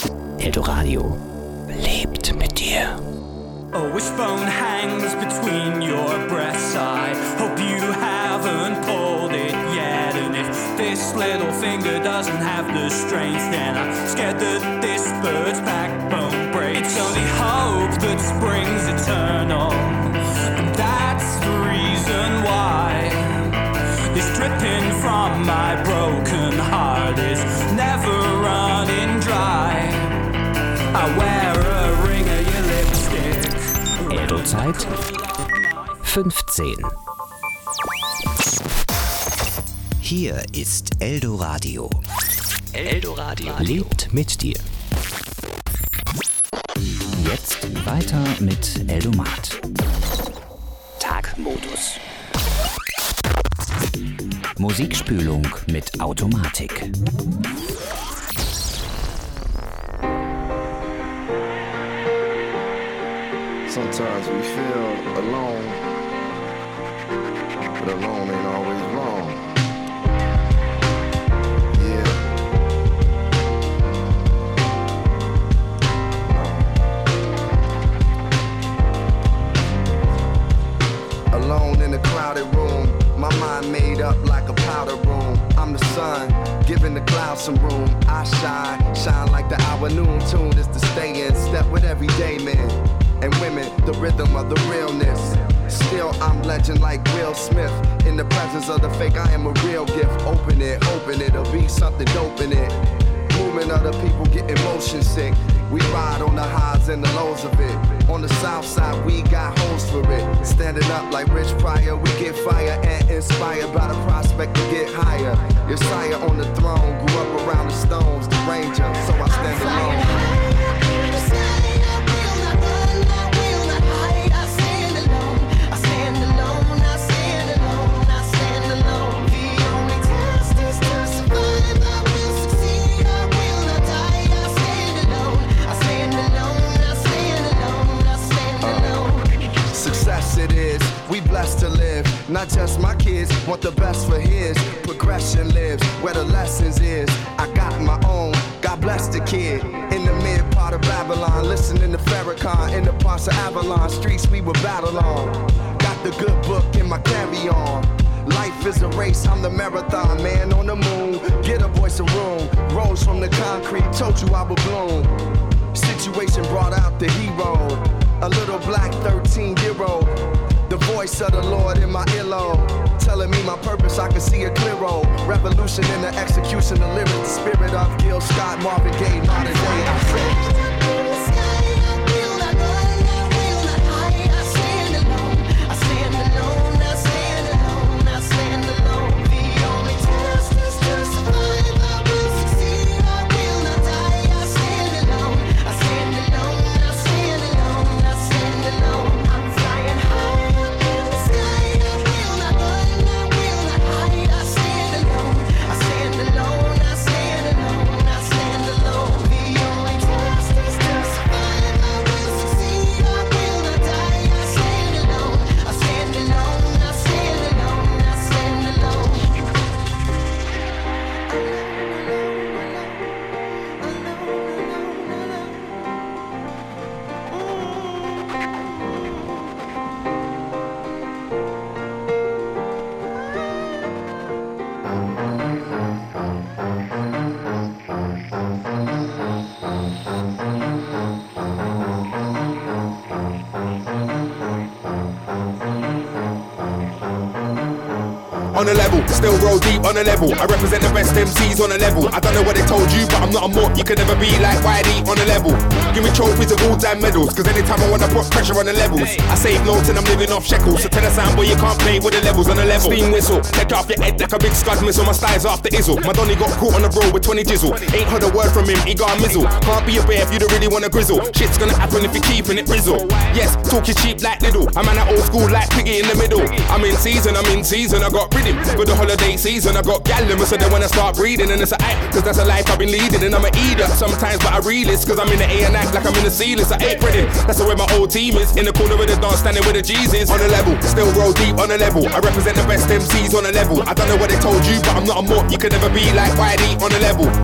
Eldoradio lebt mit dir. A wishbone hangs between your breasts. I hope you haven't pulled it yet. And if this little finger doesn't have the strength, then I'm scared that this bird's backbone breaks. It's only hope that spring's eternal, and that's the reason why this dripping from my broken heart is never running dry. I wear a ring of your lipstick. Eldozeit 15. Hier ist Eldoradio. Eldoradio lebt mit dir. Jetzt weiter mit Eldomat. Tagmodus. Musikspülung mit Automatik. Sometimes we feel alone, but alone ain't always wrong. Yeah. Alone in a crowded room, my mind made up like a powder room. I'm the sun, giving the clouds some room. I shine like the hour noon tune is to stay in step with everyday men and women, the rhythm of the realness. Still, I'm legend like Will Smith. In the presence of the fake, I am a real gift. Open it, it'll be something dope in it. Movement of the people getting motion sick. We ride on the highs and the lows of it. On the south side, we got hoes for it. Standing up like Rich Pryor, we get fire and inspired by the prospect to get higher. Your sire on the throne, grew up around the stones, the ranger, so I stand alone. It is, we blessed to live. Not just my kids, want the best for his. Progression lives where the lessons is. I got my own, God bless the kid. In the mid part of Babylon, listening to Farrakhan. In the parts of Avalon, streets we would battle on. Got the good book in my carry-on. Life is a race, I'm the marathon man on the moon. Get a voice of room, rose from the concrete, told you I would bloom. Situation brought out the hero. A little black 13-year-old. The voice of the Lord in my earlobe. Telling me my purpose, I can see a clear road. Revolution in the execution of lyrics. The spirit of Gil Scott, Marvin Gaye, modern day. I say. On a level, still roll deep on a level. I represent the best MCs on a level. I don't know what they told you, but I'm not a mutt. You can never be like Whitey on a level. Give me trophies of all-time medals, cause anytime I wanna put pressure on the levels, I save notes and I'm living off shekels. So tell a sound boy you can't play with the levels on a level. Steam whistle, take off your head like a big scud missile. My style's after Izzle. My Donny got caught on the road with 20 jizzle. Ain't heard a word from him, he got a mizzle. Can't be a bear if you don't really wanna grizzle. Shit's gonna happen if you're keeping it brizzle. Yes, talk your cheap like Lidl. I'm an old school like Piggy in the middle. I'm in season, I got rhythm. For the holiday season, I got gallon, so they wanna start breathing. And it's a act, cause that's a life I've been leading. And I'm a eater sometimes, but I realist, cause I'm in the A and act like I'm in the C-list. I ain't breading, that's the way my whole team is. In the corner of the dance, standing where the G's is. On a level, still roll deep on a level. I represent the best MCs on a level. I don't know what they told you, but I'm not a mutt. You can never be like Whitey on a level. Give me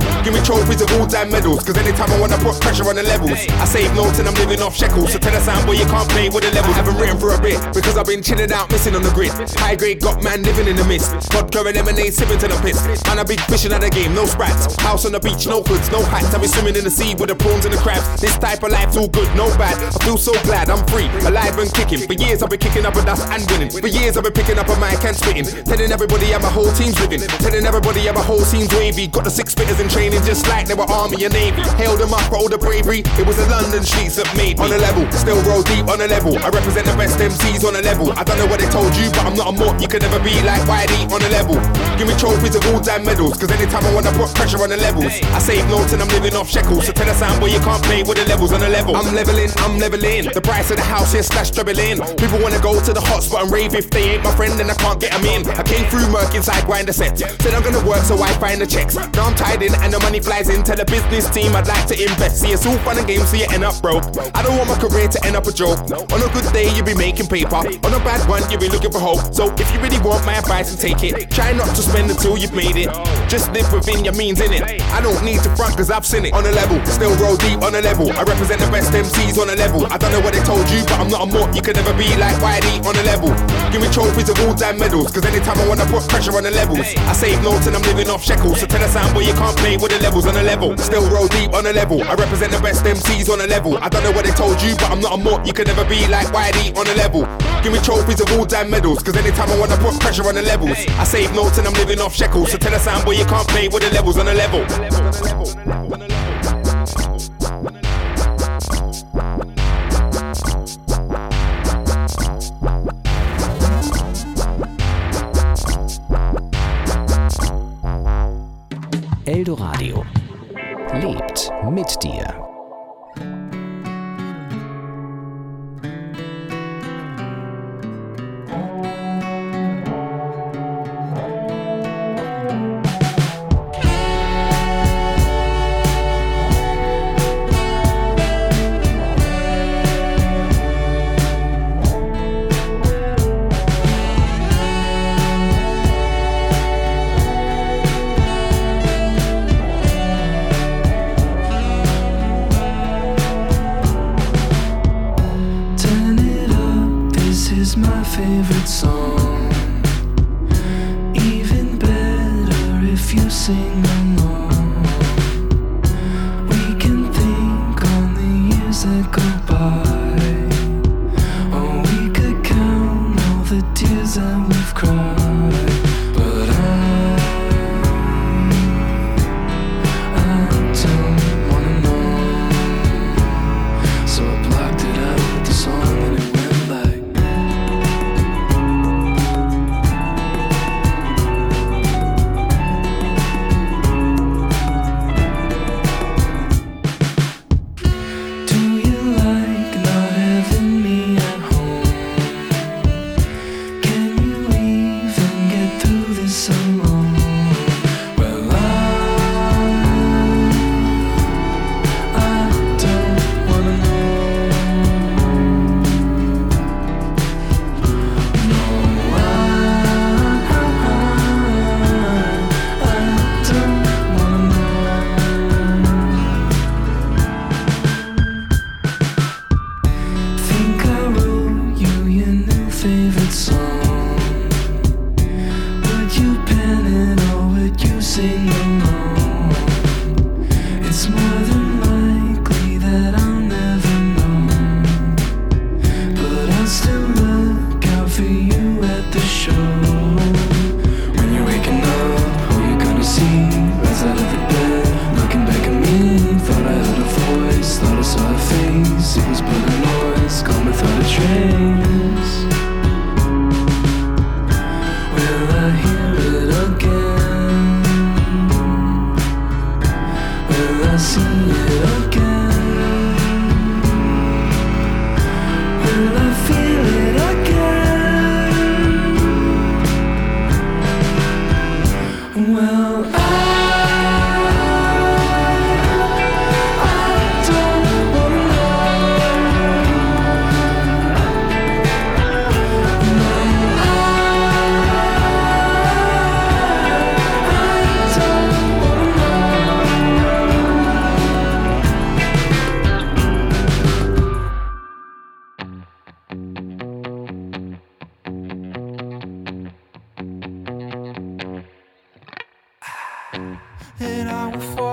trophies of all damn medals, cause anytime I wanna put pressure on the levels, I save notes and I'm living off shekels. So tell the sound boy you can't play with the levels. I haven't written for a bit, because I've been chilling out, missing on the grid. High grade got man living in the mist. Vodka and lemonade sipping to the piss. Man a big fishing at the game, no sprats. House on the beach, no hoods, no hats. I be swimming in the sea with the prawns and the crabs. This type of life's all good, no bad. I feel so glad I'm free, alive and kicking. For years I've been kicking up a dust and winning. For years I've been picking up a mic and spitting. Telling everybody how my whole team's living. Telling everybody how my whole team's wavy. Got the 6 spitters in training just like they were army and navy. Hailed them up for all the bravery. It was the London streets that made me. On a level, still roll deep on a level. I represent the best MCs on a level. I don't know what they told you, but I'm not a mort. You can never be like Whitey on a level. Give me trophies of all damn medals, cause anytime I wanna put pressure on the levels, I save notes and I'm living off shekels. So tell the sound boy you can't play with the levels on a level. I'm leveling. The price of the house here slash doubling. People wanna go to the hotspot and rave. If they ain't my friend then I can't get them in. I came through Merc inside grinder sets. Said I'm gonna work so I find the checks. Now I'm tied in and the money flies in. Tell the business team I'd like to invest. See it's all fun and games so you end up broke. I don't want my career to end up a joke. On a good day you be making paper. On a bad one you be looking for hope. So if you really want my advice and take it, try not to spend until you've made it. Just live within your means innit. I don't need to front cause I've seen it. On a level, still roll deep on a level. I represent the best MCs on a level. I don't know what they told you, but I'm not a mort. You can never be like Whitey on a level. Give me trophies of all damn medals, cause anytime I wanna put pressure on the levels, I save notes and I'm living off shekels. So tell the sound boy you can't play with the levels on a level. Still roll deep on a level. I represent the best MCs on a level. I don't know what they told you, but I'm not a mort. You can never be like Whitey on a level. Give me trophies of all damn medals, cause anytime I wanna put pressure on the levels, I save notes and I'm living off shekels. So tell the sound boy you can't play with the levels on a level. Eldoradio lebt mit dir. Favorite song, even better if you sing along. We can think on the years that go by, or we could count all the tears that we've cried. But I don't wanna know, so I blocked it out with the song and it went like.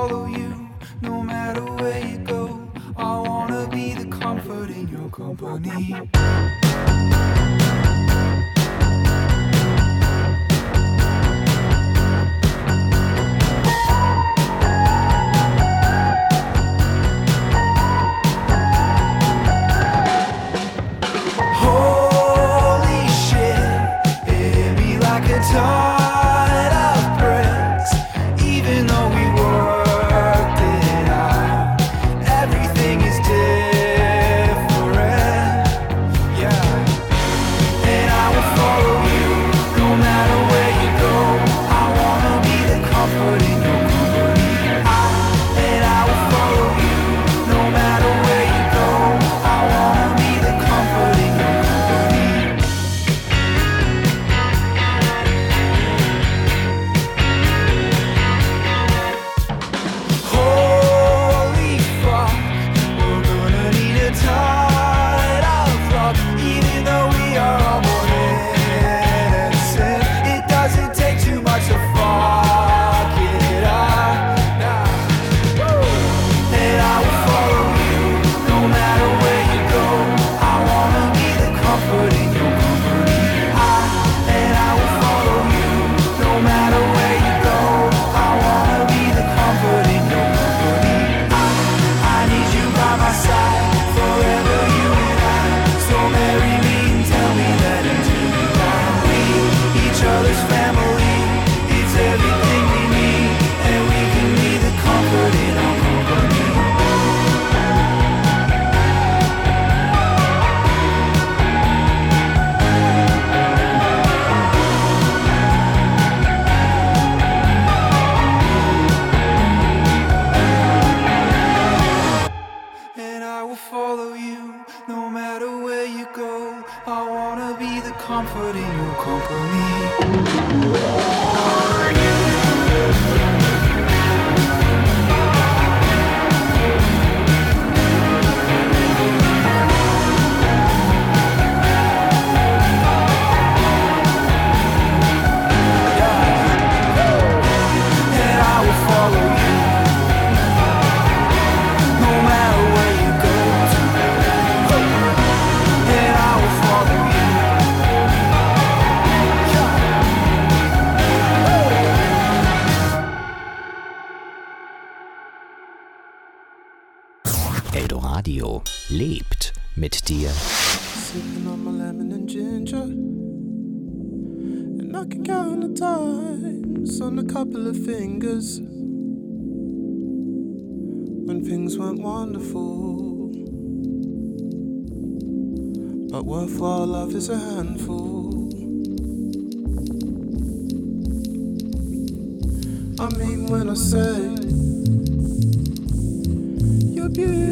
follow you, no matter where you go. I wanna be the comfort in your company. Holy shit, it be like a tide of bricks. Even though we worked it out, everything is different. Yeah, and I will follow you, no matter where you go. I wanna be the comfort in your company. And I will follow you, no matter where you go. I wanna be the comfort in your company. Holy fuck, we're gonna need a tide of rock. Even though we are all born innocent, it doesn't take too much to fuck it up. Nah. And I will follow you, no matter where you go. I wanna be the comfort in your company. And I will follow you, no matter where you go. I wanna be the comfort in your company. I need you by my side, forever you and I. So marry me and tell me that until we die, we each other's family. It's everything we need, and we can be the comfort in our company. And I will follow you, no matter where you go. I wanna be the comfort in your company. And I will follow you, no matter where you go. And I will follow you. Eldoradio lebt mit dir. Sipping on my lemon and ginger, and I can count the times on a couple of fingers when things weren't wonderful, but worthwhile love is a handful. I mean when I say you're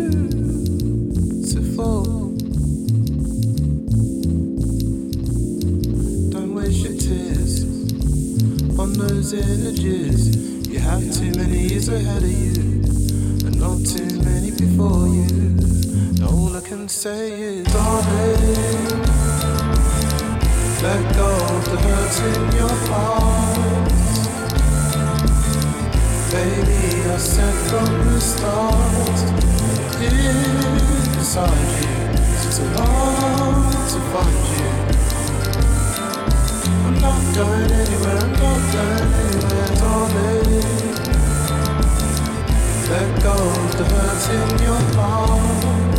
beautiful, don't waste your tears on those images. You have too many years ahead of you, and not too many before you. And all I can say is, darling, let go of the hurt in your heart. Baby, I said from the start, here beside you, it's a long to find you. I'm not going anywhere, I'm not going anywhere, darling. Let go of the hurt in your heart.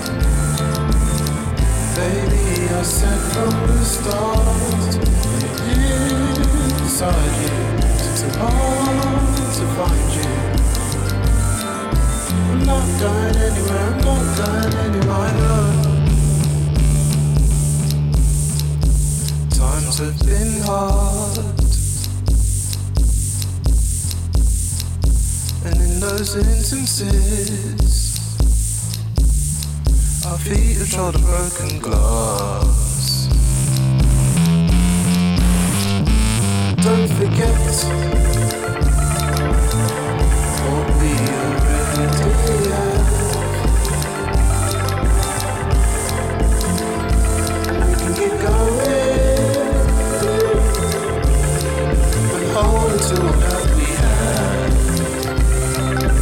Baby, I said from the start, here beside you, it's a long to find you. I'm not going anywhere, I'm not going anywhere, no. Times have been hard, and in those instances our feet have trod on broken glass. Don't forget what we already have. We can keep going and hold on to what we have.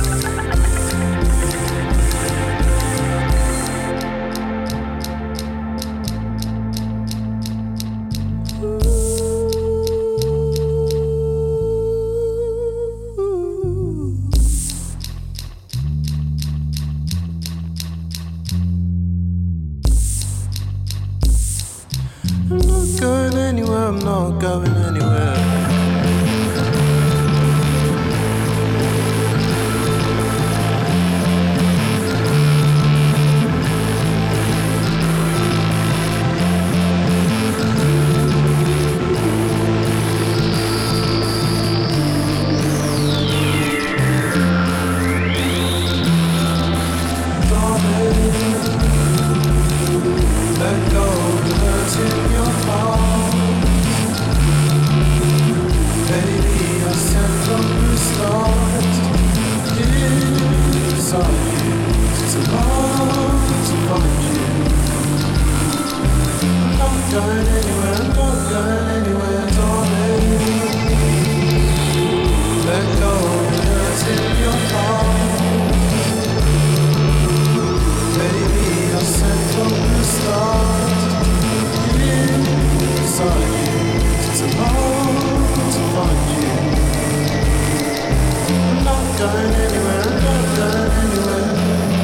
turn anywhere, don't turn anywhere.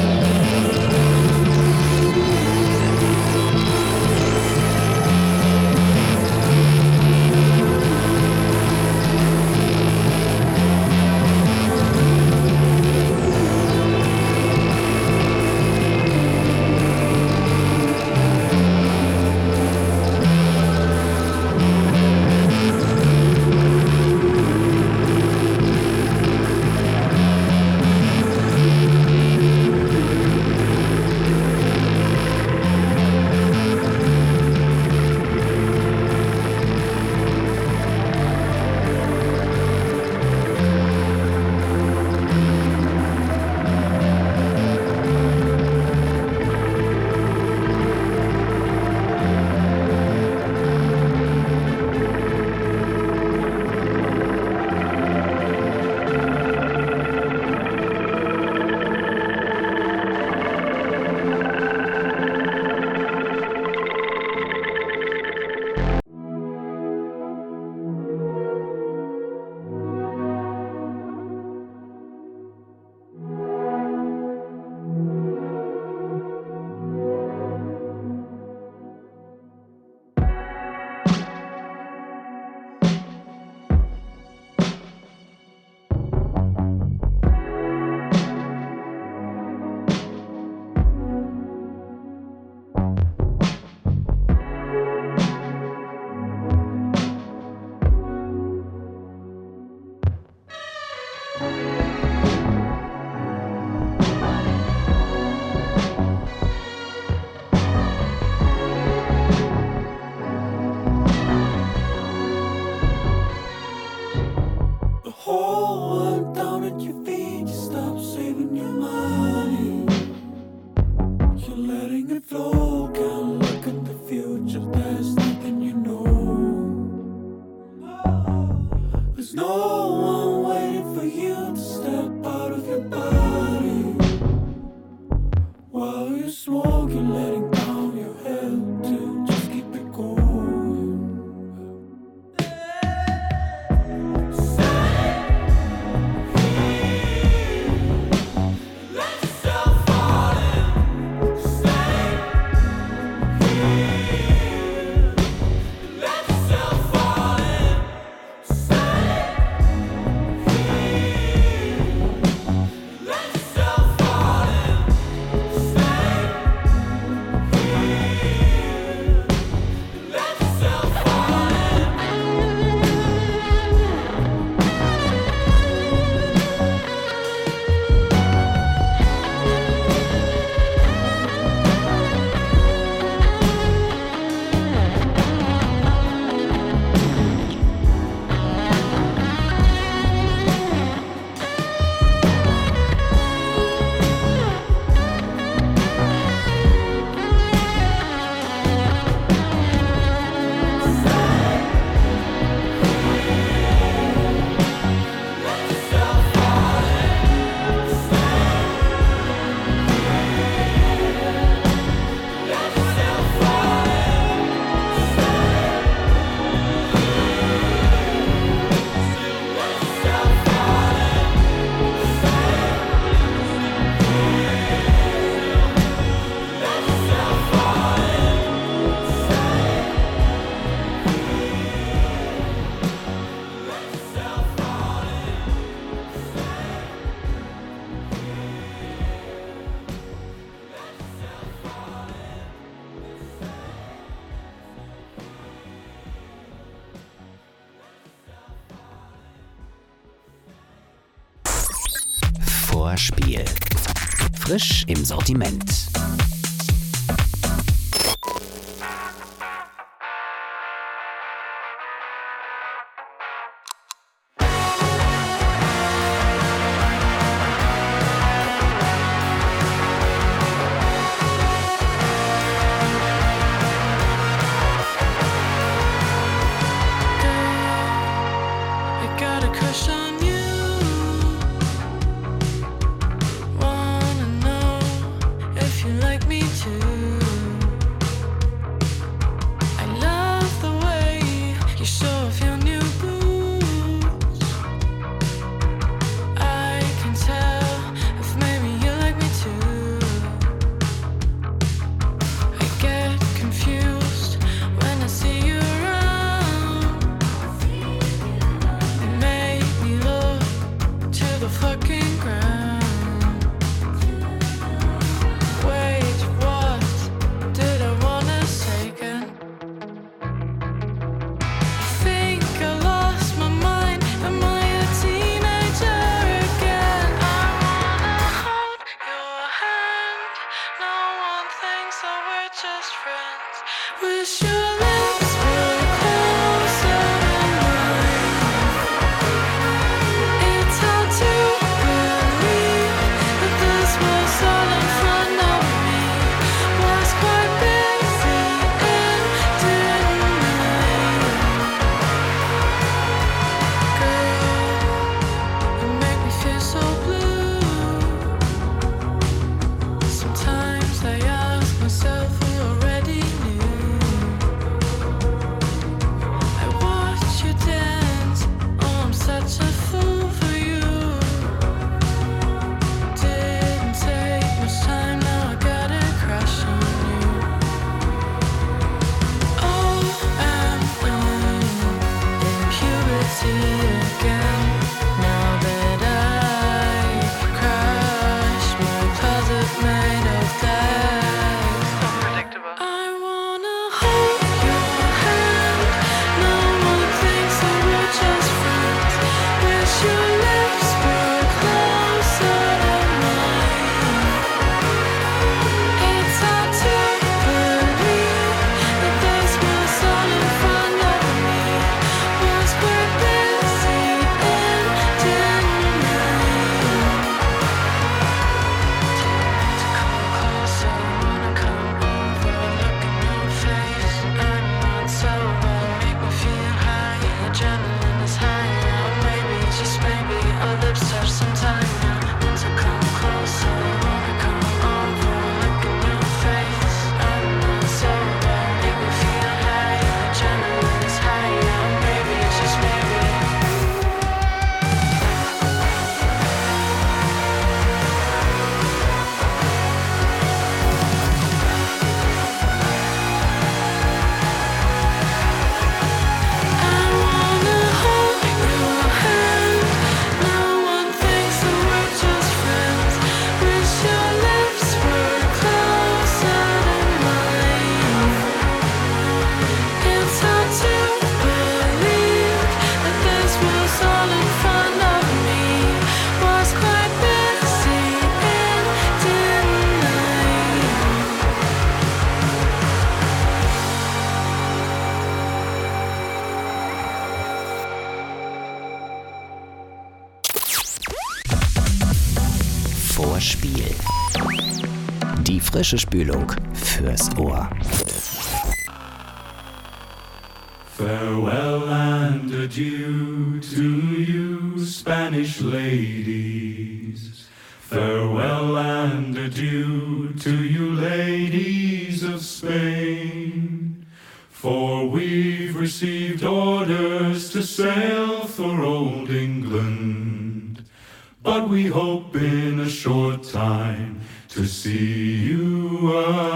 Vorspiel. Frisch im Sortiment. Like me Vorspiel. Die frische Spülung fürs Ohr. Farewell and adieu to you, Spanish ladies. Farewell and adieu to you, ladies of Spain. For we've received orders to sail for old England. But we hope in a short time to see you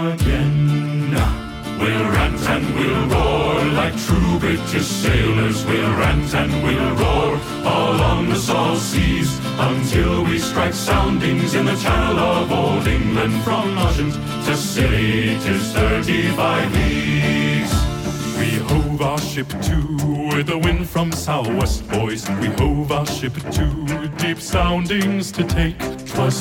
again. We'll rant and we'll roar like true British sailors. We'll rant and we'll roar along the salt seas until we strike soundings in the channel of old England. From Ushant to Scilly 'tis 35 leagues. We hove our ship to with the wind from southwest, boys. We hove our ship to deep soundings to take. 'Twas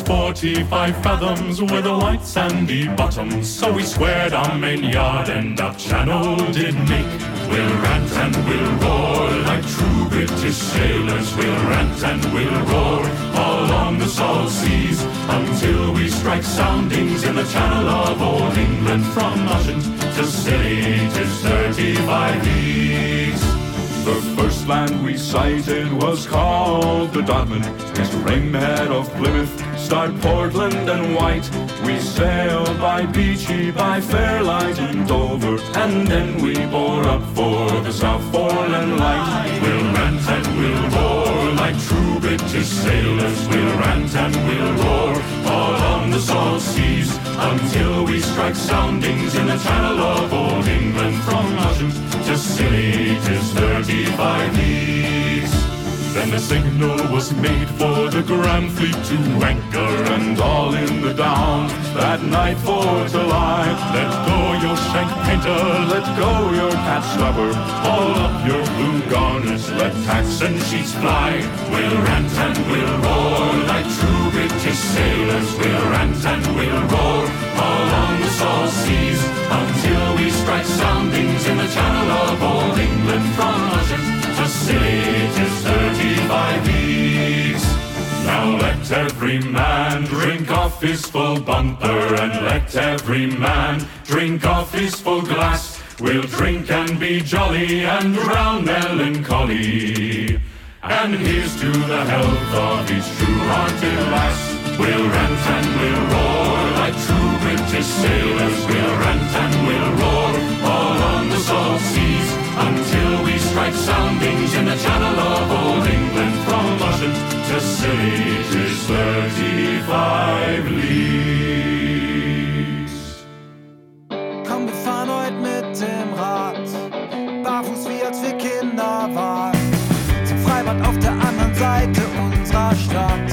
45 fathoms with a white sandy bottom, so we squared our main yard and our channel did make. We'll rant and we'll roar like true British sailors. We'll rant and we'll roar along the salt seas until we strike soundings in the channel of old England. From Ushant to Scilly 'tis 35 leagues. The first land we sighted was called the Dodman. Its framehead of Plymouth starred Portland and White. We sailed by Beachy, by Fairlight and Dover, and then we bore up for the South Foreland Light. We'll rant and we'll roar like true British sailors. We'll rant and we'll roar all on the salt seas until we strike soundings in the channel of old England. From Ushant to Scilly 'tis 35 leagues. Then the signal was made for the Grand Fleet to anchor, and all in the Down that night for to lie. Let go your shank painter, let go your cat stopper, haul up your blue garners, let tacks and sheets fly. We'll rant and we'll roar like true British sailors. We'll rant and we'll roar all on the salt seas until we strike soundings in the channel of old England. From Ushant to Scilly 'tis 35 leagues. Now let every man drink off his full bumper, and let every man drink off his full glass. We'll drink and be jolly and drown melancholy. And here's to the health of each true-hearted lass. We'll rant and we'll roar like true British sailors. We'll rant and we'll roar all on the salt seas until we strike soundings in the channel of old England. From Ushant to Scilly 'tis 35 leagues. Komm, wir fahren heute mit dem Rad, barfuß wie als wir Kinder waren, zum Freibad auf der anderen Seite unserer Stadt.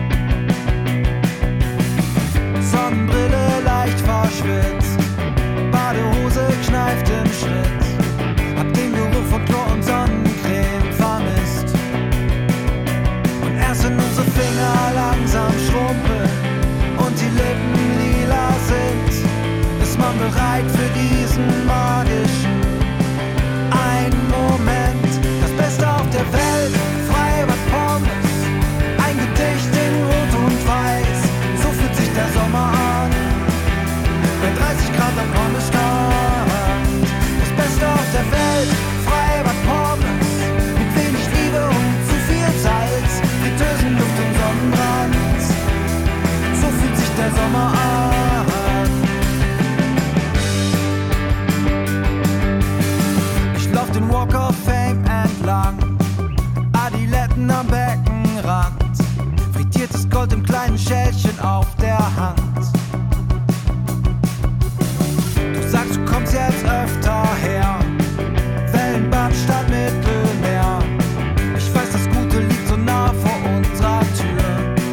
Sonnenbrille leicht verschwitzt, Badehose kneift im Schritt. Hab den Geruch von Chlor und Sonnencreme vermisst. Und erst wenn unsere Finger langsam schrumpeln und die Lippen lila sind, ist man bereit für diesen magischen einen Moment. Das Beste auf der Welt, Freibad Pommes, ein Gedicht in Rot und Weiß. So fühlt sich der Sommer an, bei 30 Grad am Pommesstrand. Das Beste auf der Welt, Freibad Pommes, mit wenig Liebe und zu viel Salz, Fritteusen, Luft und Sonnenbrand. So fühlt sich der Sommer an. Ich lauf den Walk of Fame entlang, Adiletten am Beckenrand, frittiertes Gold im kleinen Schälchen auf der Hand. Du sagst, du kommst jetzt öfter her, Wellenbad statt Mittelmeer. Ich weiß, das Gute liegt so nah vor unserer Tür.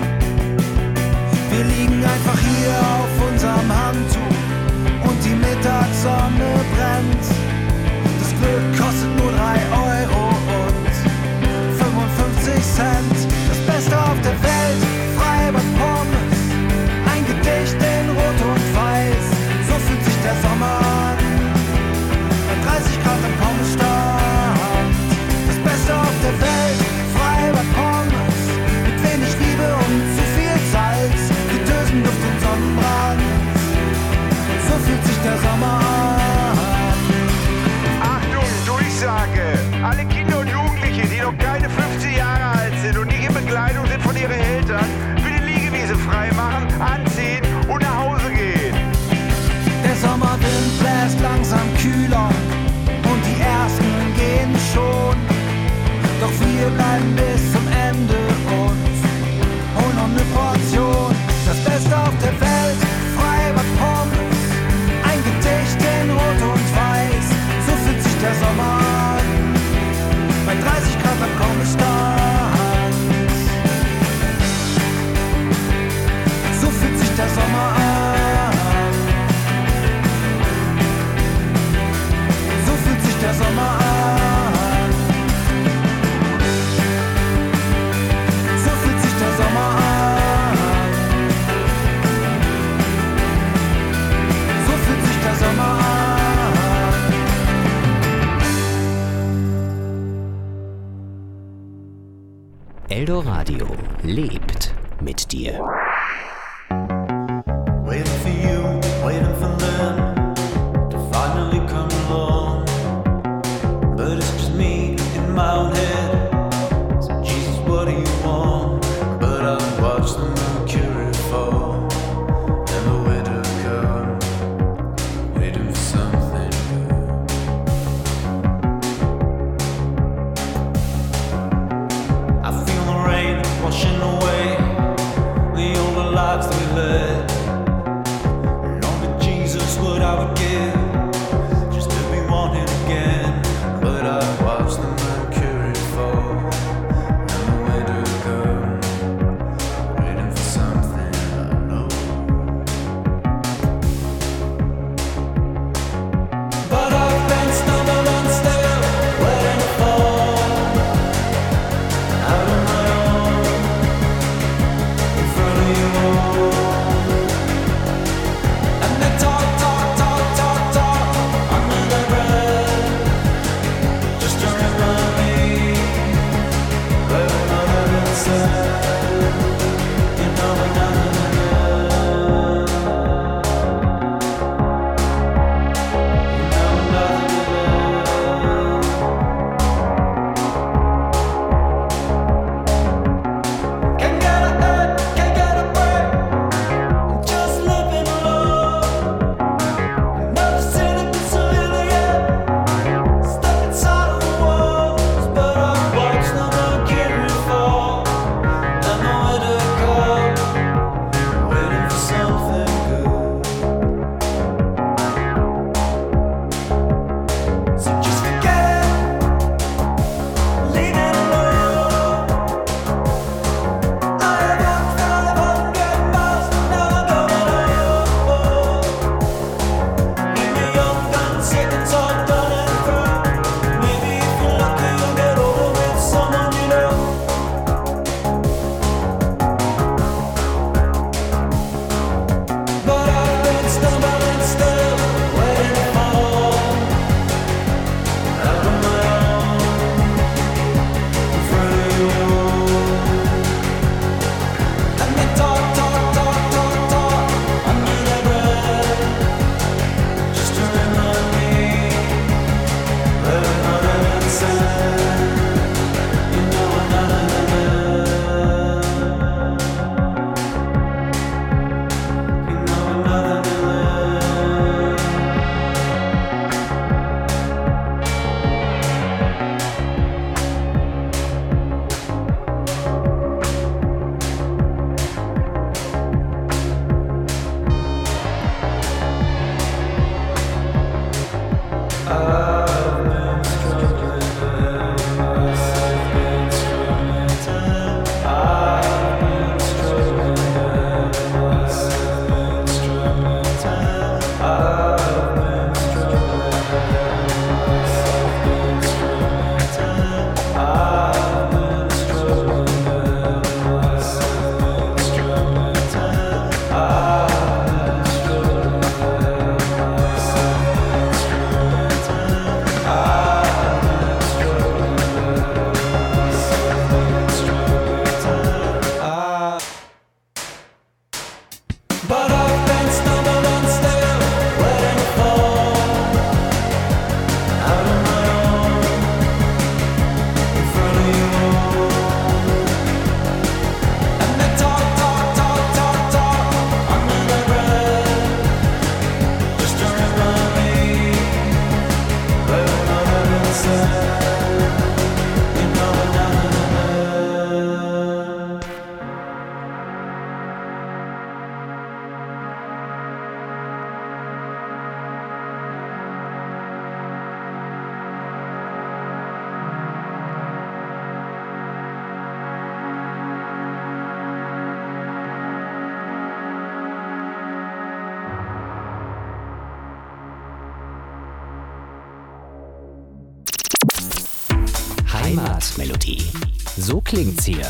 Wir liegen einfach hier auf unserem Handtuch und die Mittagssonne brennt. Das Glück kostet nur 3 Euro und 55 Cent. Das Beste auf der Welt, Freibad Pommes, Eldoradio lebt mit dir. Waiting for you, waiting for them to finally come along. But it's just me in my own head. So Jesus, what do you want? But I watch the mercury fall and the winter come, waiting for something good. I feel the rain washing away the older lives that we led. Only Jesus what I would give just to be wanted again. But I watch the mercury fall and the winter come, waiting for something I know. But I've been stumbling still, waiting to fall out of my own in front of you all. And they talk under their breath, just to remind me where we're not having said, you know we're not having love. You know we're not having love. Can't get ahead, can't get a break. I'm just living alone. Never seen it this early yet. Stuck inside of the walls, but I watch the mercury fall and the winter come, waiting for something good. So just forget it, leave it alone. I have walked 500 miles, now I'm going home. Leave me young, done sick, and so done and through. Maybe if you're lucky, you'll get over with someone you know. But I've been stumbling still, waiting to fall out of my own in front of you. And they talk under their breath, just to remind me where we're not having said, you know we're not having love. You know we're not having love. I've been struggling, I've been struggling, I've been struggling, I've been struggling, I've been struggling, I've been struggling, I've been But I've been stumbling still, waiting to fall out of my own in front of you all. And they talk under their breath, just to remind me where we're not having said, you know we're not having love. Heimatmelodie. So klingt's hier.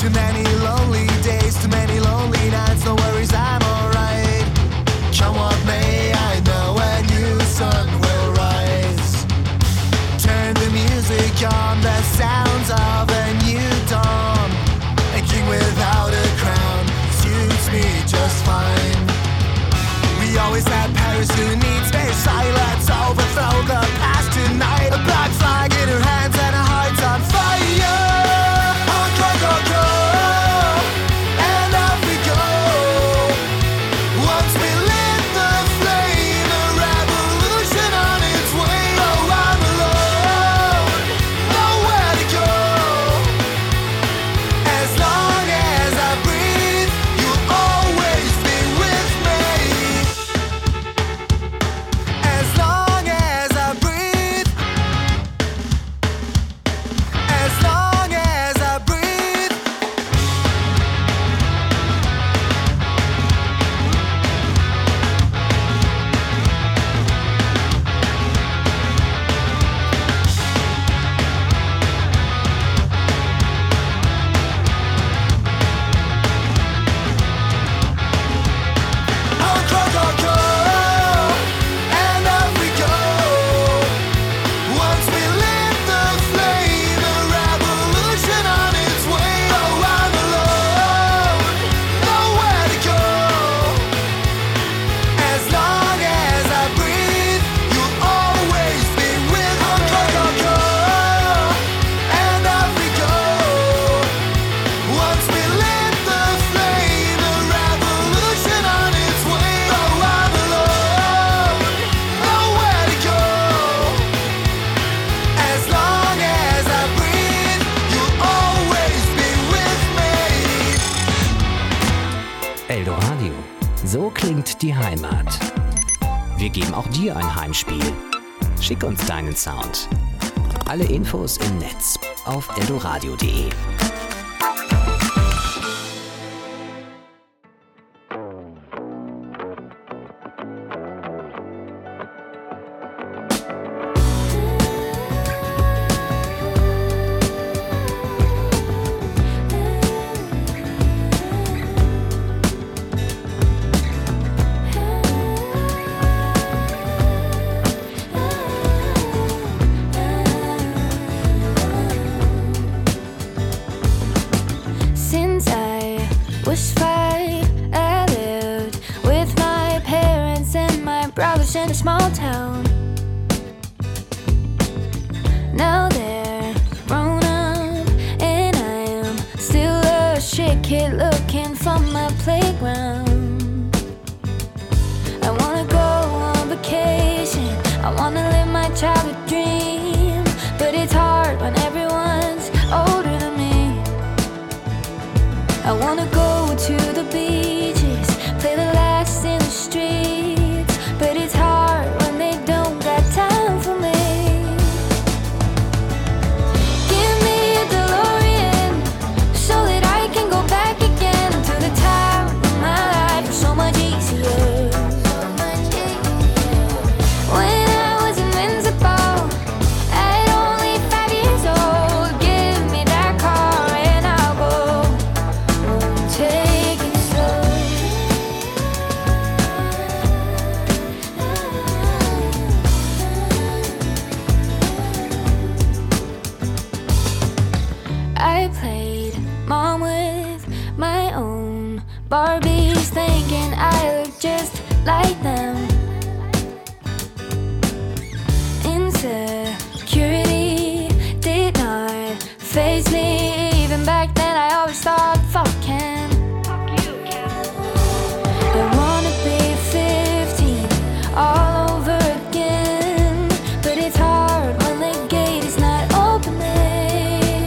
Too many lonely days, too many lonely nights. No worries, I'm alright. Come what may, I know a new sun will rise. Turn the music on, the sounds of a new dawn. A king without a crown suits me just fine. We always had Paris who needs space. Let's overthrow the past tonight. A black flag in her hands and her heart's on fire. Go, go, go, and off we go. Once we lit the flame, a revolution on its way. Oh, I'm alone, nowhere to go. As long as I breathe, you'll always be with me. As long as I breathe, as long as I breathe. Oh, go, go, go, and off we go. Once we lit the flame, a revolution on its way. Oh, I'm alone, nowhere to go. As long as I breathe, you'll always be with me. Go, go, go, and off we go. Once we lit the flame, a revolution on its way. Oh, I'm alone, nowhere to go. As long as I breathe, you'll always be with me. Eldoradio. So klingt die Heimat. Wir geben auch dir ein Heimspiel. Schick uns deinen Sound. Alle Infos im Netz auf eldoradio.de. Since I was 5, I lived with my parents and my brothers in a small town. Now they're grown up and I am still a shit kid looking for my playground. I wanna go on vacation, I wanna live my childhood dream, but it's hard when everyone's older than me. I wanna go to the beaches, play the last in the streets, but it's hard when they don't got time for me. Give me a DeLorean so that I can go back again to the time when my life was so much easier. When I was invincible at only 5 years old, give me that car and I'll go. Take it slow. I played mom with my own Barbies, thinking I look just like them. Insecurity did not faze me. Even back then I always thought, fuck Ken. I wanna be 15 all over again, but it's hard when the gate is not opening.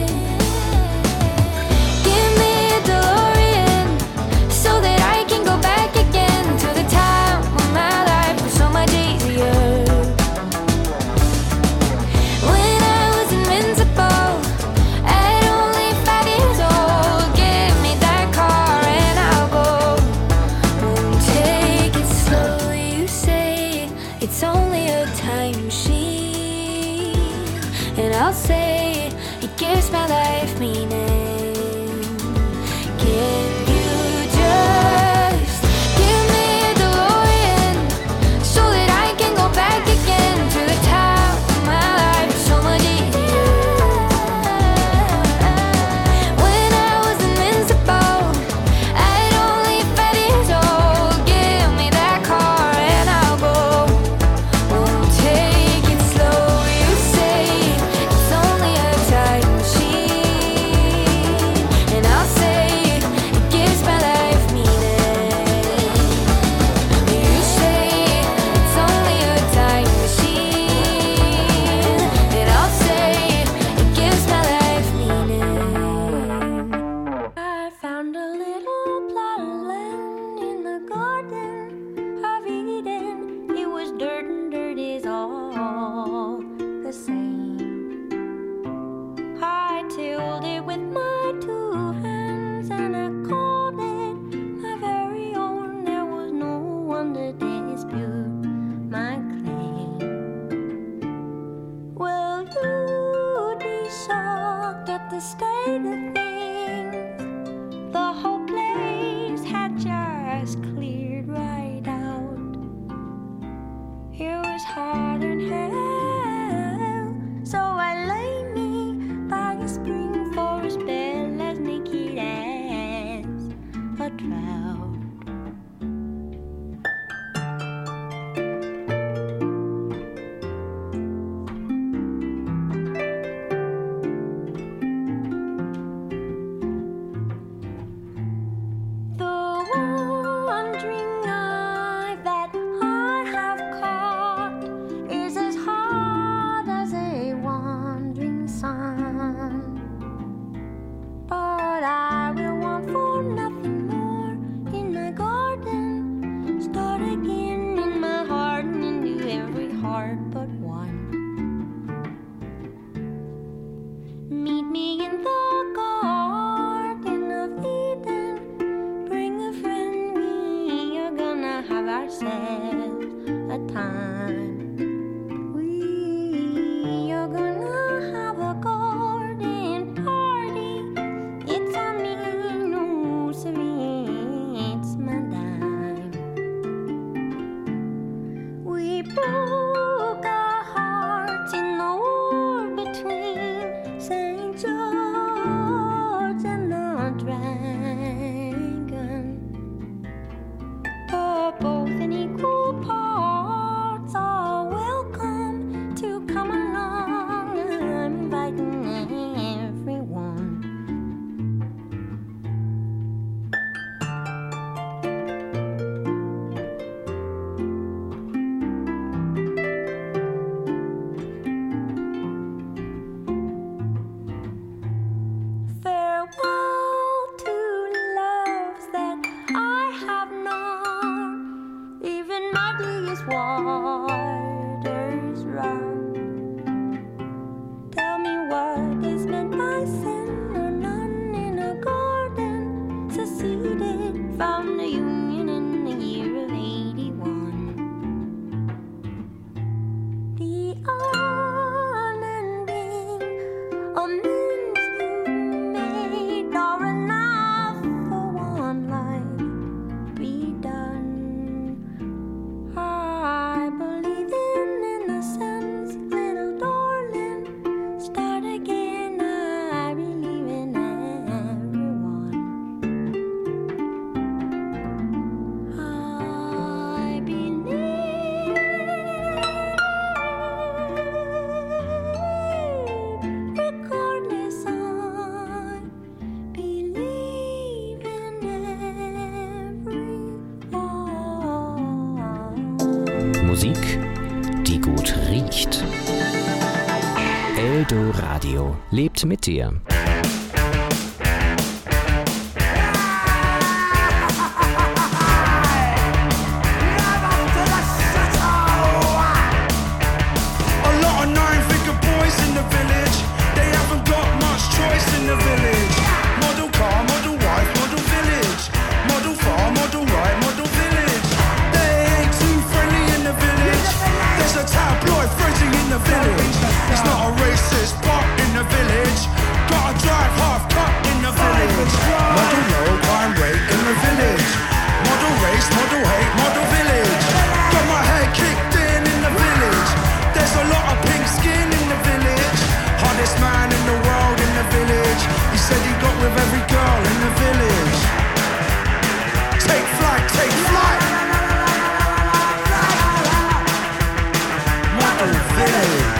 Give me a DeLorean so that I can go back again to the time when my life was so much easier. When I was invincible at only 5 years old, give has cleared right out. It was hard and hell, so I lay me by a spring for a spell as naked as a trout. Musik, die gut riecht. Eldoradio lebt mit dir. It's not a racist part in the village. Gotta drive half cut in the village. Model low, crime rate in the village. Model race, model hate, model village. Got my head kicked in the village. There's a lot of pink skin in the village. Hardest man in the world in the village. He said he got with every girl in the village. Take flight, take flight. Model village.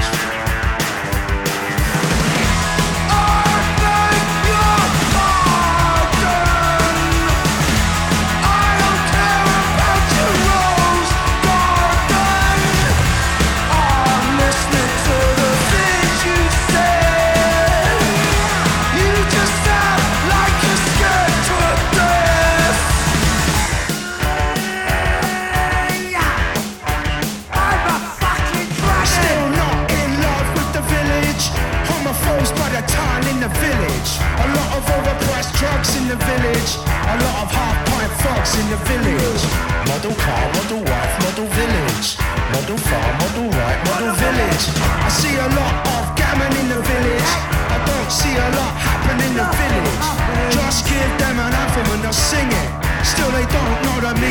Drugs in the village, a lot of half-pint thugs in the village. Model car, model wife, model village. Model farm, model right, model village. I see a lot of gammon in the village. I don't see a lot happen in the village. Just give them an anthem and they'll sing it. Still they don't know the meaning.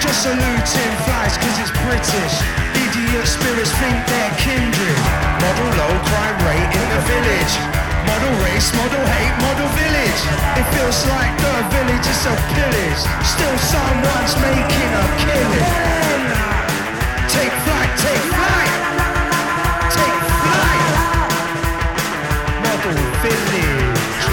Just saluting flies cause it's British. Idiot spirits think they're kindred. Model low crime rate in the village. Model race, model hate, model village. It feels like the village is a pillage. Still someone's making a killing. Take flight, take flight. Take flight. Model village.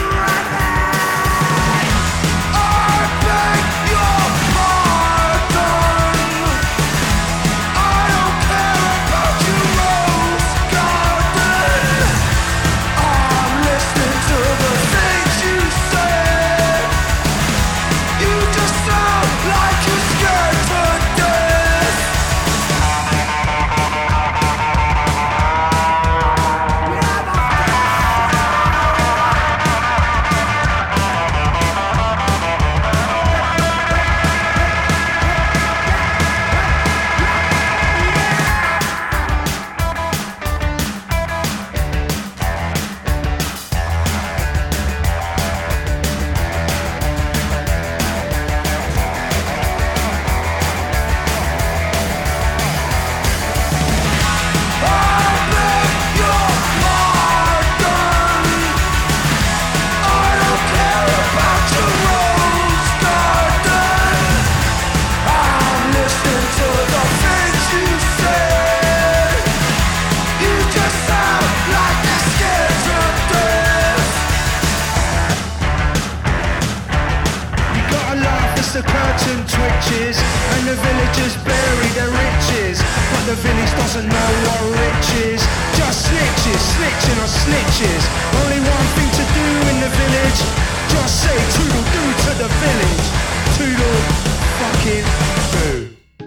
The curtain twitches and the villagers bury their riches, but the village doesn't know what rich is. Just snitches, snitching on snitches. Only one thing to do in the village, just say toodle-doo to the village. Toodle fucking doo.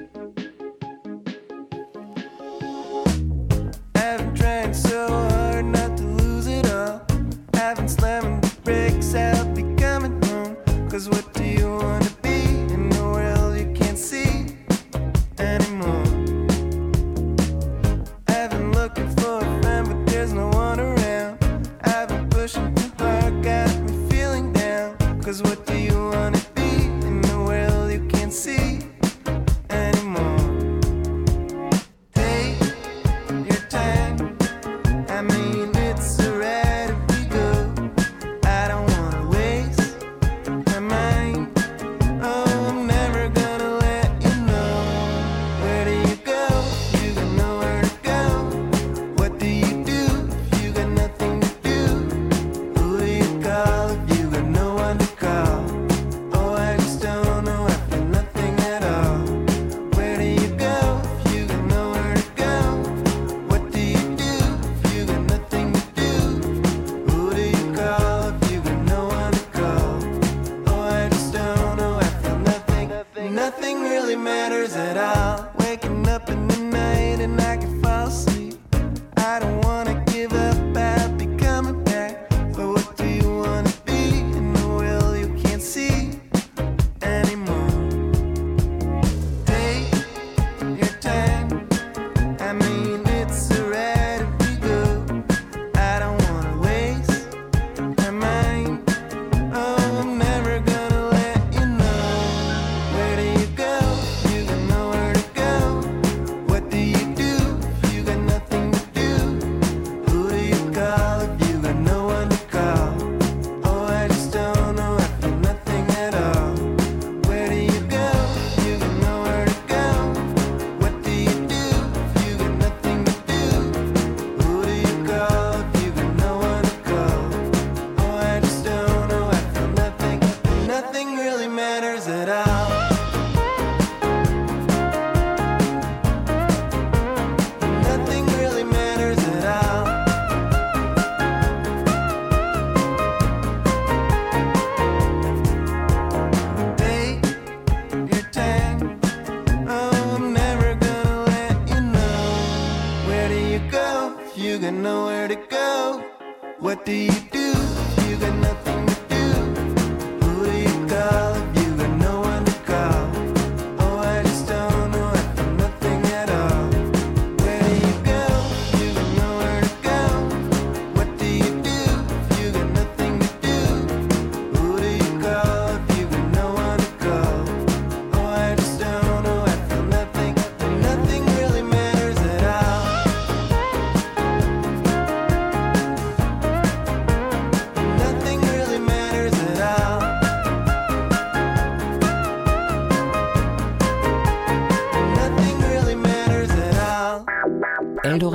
Haven't tried so hard not to lose it all. Haven't slamming the brakes, I'll be coming home. Cause what do you want to be in the world you can't see anymore? I've been looking for a friend but there's no one around. I've been pushing too hard, got me feeling down. Cause what do you want to be in the world you can't see anymore? Take your time, I mean it's alright if we go. I don't wanna waste my mind. Oh, I'm never gonna let you know. Where do you go? You got nowhere to go. What do you do if you got nothing to do? Who do you call if you got no one to call?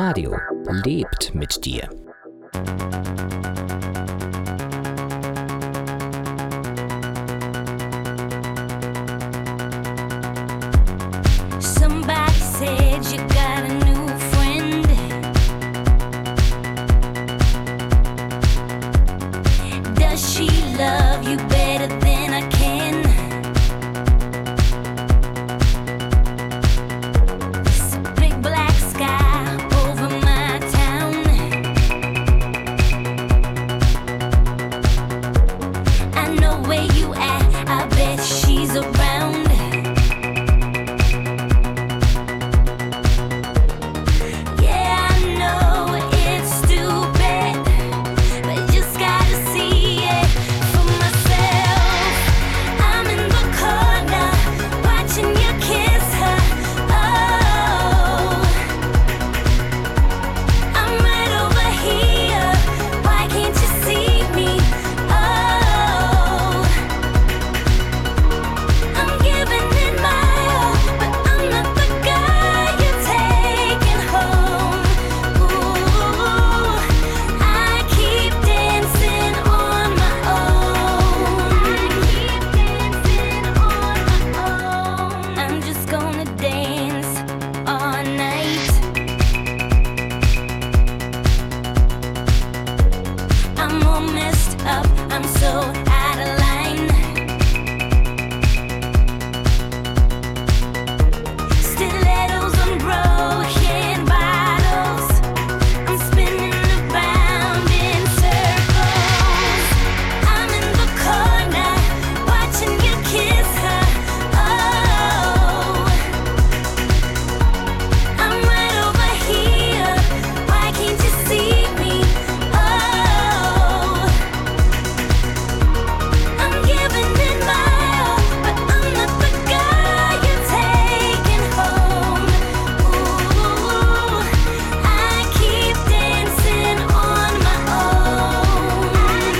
Radio lebt mit dir. Somebody said you got a new friend. Does she love you better than I can? It's a big black sky over my town. I know where you at, I bet she's around. Yeah, I know it's stupid, but just gotta see it for myself. I'm in the corner, watching you kiss her. Oh, I'm right over here. Why can't you see me? Oh, I'm giving it my all, but I'm not the guy you're taking home. Ooh, I keep dancing on my own. I'm just gonna dance all night. I'm all messed up, I'm so out of line. Stilettos and broken bottles, I'm spinning around in circles. I'm in the corner, watching you kiss her. Oh, I'm right over here. Why can't you see me? Oh, I'm giving it my all, but I'm not the guy you're taking home. Ooh, I keep dancing on my own.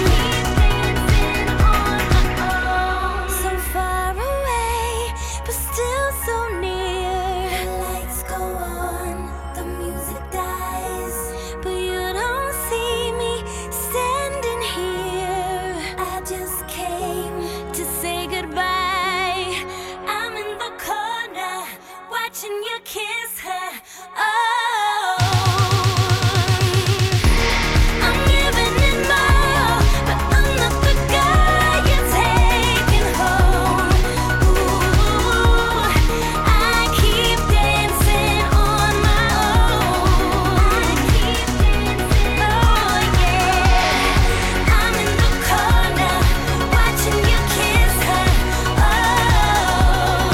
So far away, but still so near. The lights go on, the music dies, but you don't see me standing here. I just came to say goodbye. I'm in the corner, watching you kiss her. Oh, I'm giving it my all, but I'm not the guy you're taking home. Ooh, I keep dancing on my own. Oh yeah, I'm in the corner, watching you kiss her. Oh,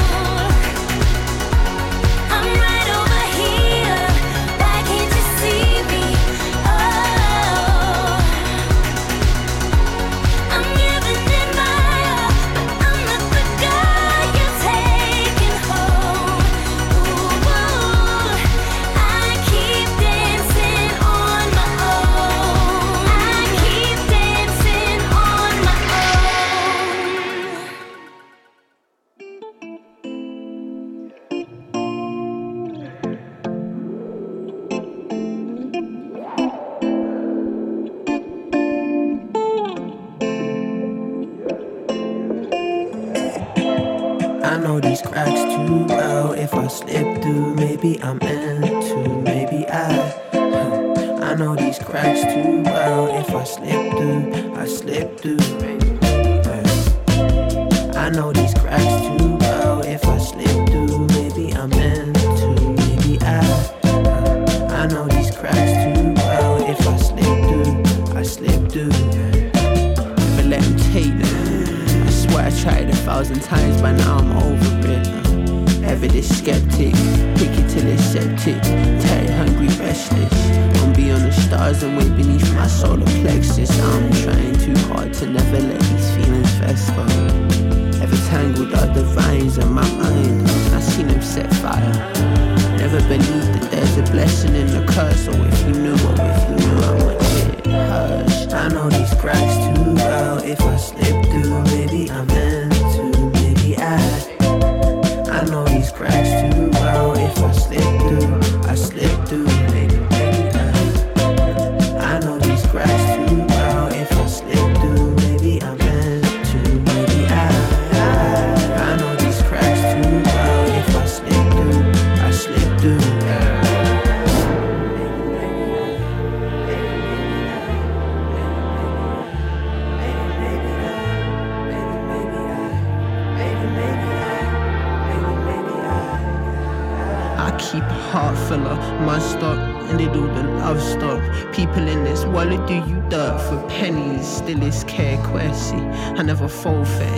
I'm right over here. Why can't you see me? Oh, I'm giving it my all, but I'm not the guy you're taking home. Ooh, I keep dancing on my own. I keep dancing on my own. I know these cracks too well. If I slip through, maybe I'm into, maybe I know these cracks too well. If I slip through, I slip through. I know these cracks too well. If I slip through, maybe I'm into, maybe I know these cracks too well. If I slip through, I slip through. Never let them take them. I swear I tried 1,000 times, but now I'm over it. Ever this skeptic, pick it till it's septic. Tired, hungry, restless. Don't be on the stars and wait beneath my solar plexus. I'm trying too hard to never let these feelings fester. Ever tangled up the vines in my mind, I seen them set fire. Never believed that there's a blessing in the curse. Or if you knew, or if you knew, I want it hush. I know these cracks too well. If I slip through, maybe I'm meant to, maybe I know these cracks too well. If I slip through, I slip through, maybe keep a heart full of mud stock, and they do the love stuff. People in this world do you dirt for pennies. Still it's care quessy. I never fall for